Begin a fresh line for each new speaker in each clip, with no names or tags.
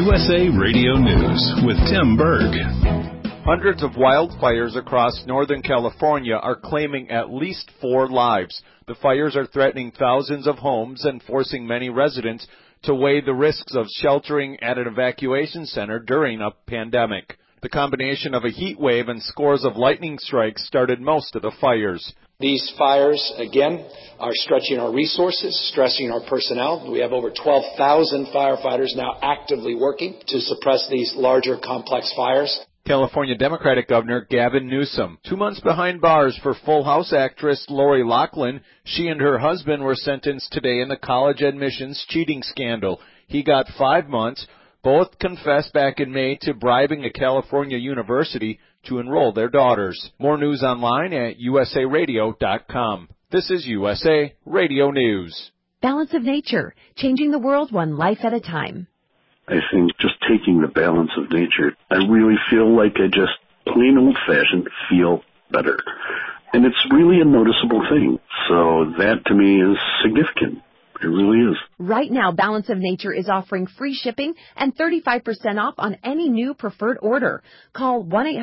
USA Radio News with Tim Berg.
Hundreds of wildfires across Northern California are claiming at least 4 lives. The fires are threatening thousands of homes and forcing many residents to weigh the risks of sheltering at an evacuation center during a pandemic. The combination of a heat wave and scores of lightning strikes started most of the fires.
These fires, again, are stretching our resources, stressing our personnel. We have over 12,000 firefighters now actively working to suppress these larger, complex fires.
California Democratic Governor Gavin Newsom, 2 months behind bars for Full House actress Lori Loughlin. She and her husband were sentenced today in the college admissions cheating scandal. He got 5 months. Both confessed back in May to bribing a California university to enroll their daughters. More news online at usaradio.com. This is USA Radio News.
Balance of Nature, changing the world one life at a time.
I think just taking the balance of nature, I really feel like I just plain old-fashioned feel better. And it's really a noticeable thing. So that to me is significant. It really is.
Right now, Balance of Nature is offering free shipping and 35% off on any new preferred order. Call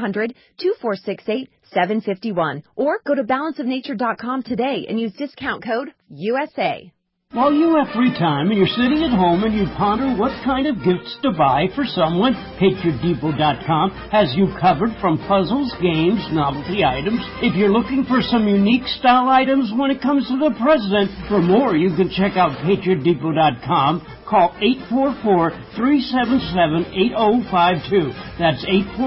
1-800-2468-751 or go to balanceofnature.com today and use discount code USA.
While you have free time and you're sitting at home and you ponder what kind of gifts to buy for someone, PatriotDepot.com has you covered from puzzles, games, novelty items. If you're looking for some unique style items when it comes to the president, for more you can check out PatriotDepot.com. Call 844-377-8052. That's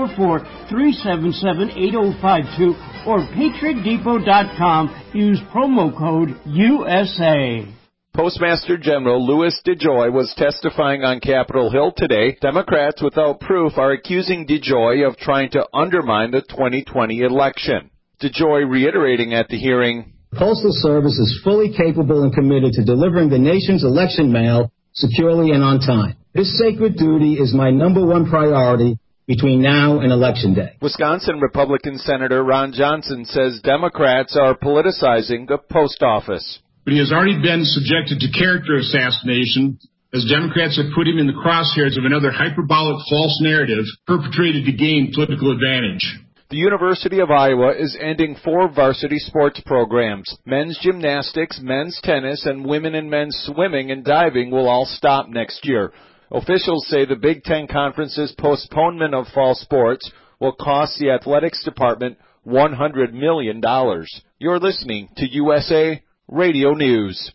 844-377-8052 or PatriotDepot.com. Use promo code USA.
Postmaster General Louis DeJoy was testifying on Capitol Hill today. Democrats without proof are accusing DeJoy of trying to undermine the 2020 election. DeJoy reiterating at the hearing,
Postal Service is fully capable and committed to delivering the nation's election mail securely and on time. This sacred duty is my number one priority between now and Election Day.
Wisconsin Republican Senator Ron Johnson says Democrats are politicizing the post office.
But he has already been subjected to character assassination as Democrats have put him in the crosshairs of another hyperbolic false narrative perpetrated to gain political advantage.
The University of Iowa is ending 4 varsity sports programs. Men's gymnastics, men's tennis, and women and men's swimming and diving will all stop next year. Officials say the Big Ten Conference's postponement of fall sports will cost the athletics department $100 million. You're listening to USA Radio News.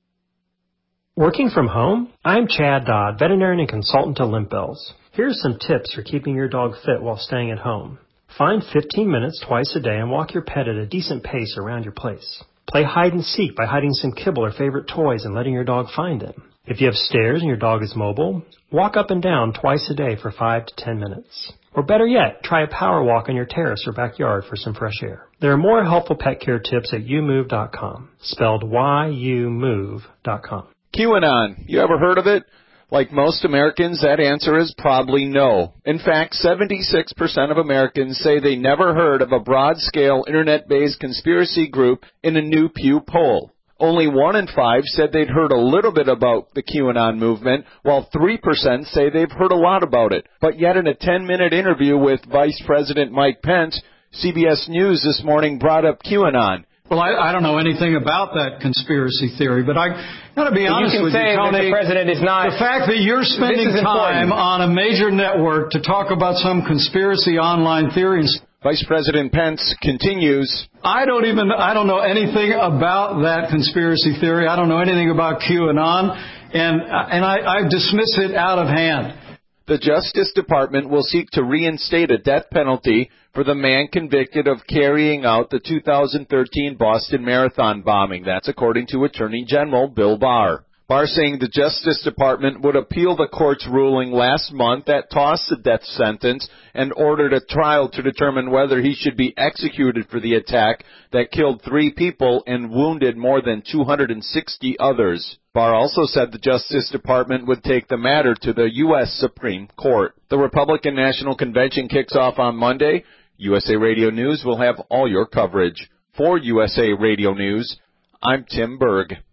Working from home? I'm Chad Dodd, veterinarian and consultant to Limp Bells. Here's some tips for keeping your dog fit while staying at home. Find 15 minutes twice a day and walk your pet at a decent pace around your place. Play hide and seek by hiding some kibble or favorite toys and letting your dog find them. If you have stairs and your dog is mobile, walk up and down twice a day for 5 to 10 minutes. Or better yet, try a power walk on your terrace or backyard for some fresh air. There are more helpful pet care tips at youmove.com, spelled YOUMove.com.
QAnon, you ever heard of it? Like most Americans, that answer is probably no. In fact, 76% of Americans say they never heard of a broad-scale internet-based conspiracy group in a new Pew poll. Only 1 in 5 said they'd heard a little bit about the QAnon movement, while 3% say they've heard a lot about it. But yet in a 10-minute interview with Vice President Mike Pence, CBS News this morning brought up QAnon.
Well, I don't know anything about that conspiracy theory, but I got to be honest with you, Tony.
The president is not.
The fact that you're spending time on a major network to talk about some conspiracy online theories.
Vice President Pence continues.
I don't know anything about that conspiracy theory. I don't know anything about QAnon, and I dismiss it out of hand.
The Justice Department will seek to reinstate a death penalty for the man convicted of carrying out the 2013 Boston Marathon bombing. That's according to Attorney General Bill Barr. Barr saying the Justice Department would appeal the court's ruling last month that tossed the death sentence and ordered a trial to determine whether he should be executed for the attack that killed 3 people and wounded more than 260 others. Barr also said the Justice Department would take the matter to the U.S. Supreme Court. The Republican National Convention kicks off on Monday. USA Radio News will have all your coverage. For USA Radio News, I'm Tim Berg.